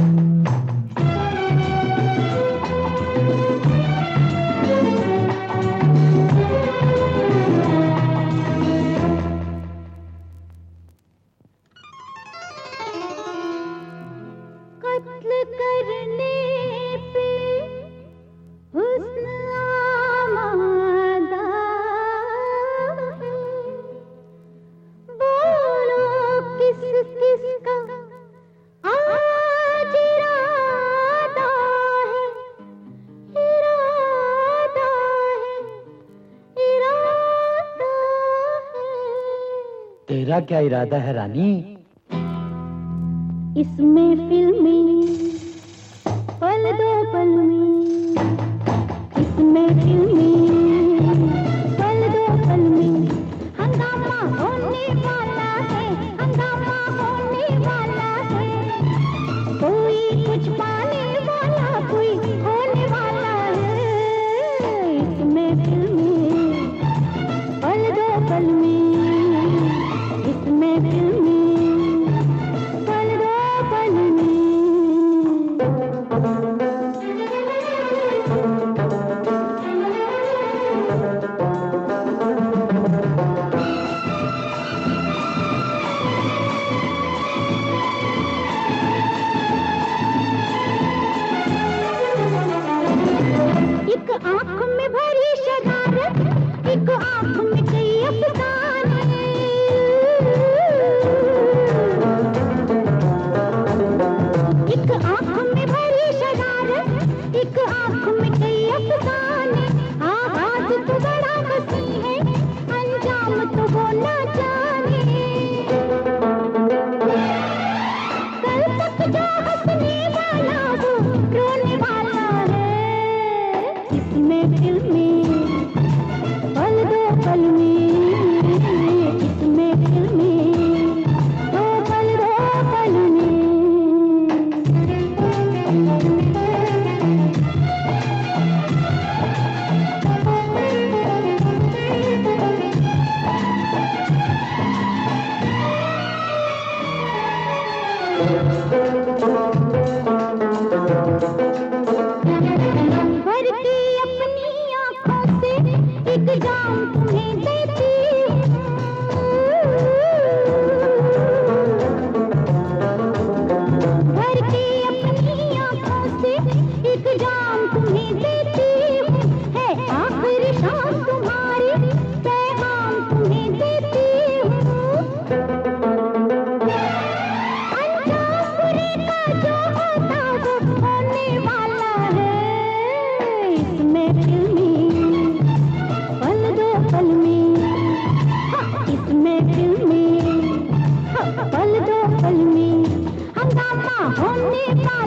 तेरा क्या इरादा है रानी? इसमें फिल्मी पल दो पल में, इसमें फिल्मी पल दो पल में हंगामा होने वाला है, हंगामा होने वाला है। कोई कुछ पाने वाला, कोई होने वाला है। इसमें फिल्मी पल दो पल में, इसमें फिल्मी पल दो पल में। एक आंख में भरी शरारत, एक आंख में कई अफसाने। एक आंख में भरी शरारत, एक आंख में कई अफसाने। आवाज तो बड़ा हंसी है, अंजाम तो वो ना जाने। कल तक जो हंसने वाला वो रोने वाला है। इसमें फिल्मी पल दो पल में, इसमें फिल्मी दो पल में। भरती अपनी आँखों से एक जाम तुम्हें देती हूँ। भरती अपनी आँखों से एक जाम तुम्हें देती हूँ। है आखिरी शाम तुम्हारी, पैगाम तुम्हें देती हूँ। अंजाम बुरे का जो होता वो होने वाला है। इसमें फिल्मी पल दो पल में, इसमें फिल्मी पल दो पल में हंगामा होने वाला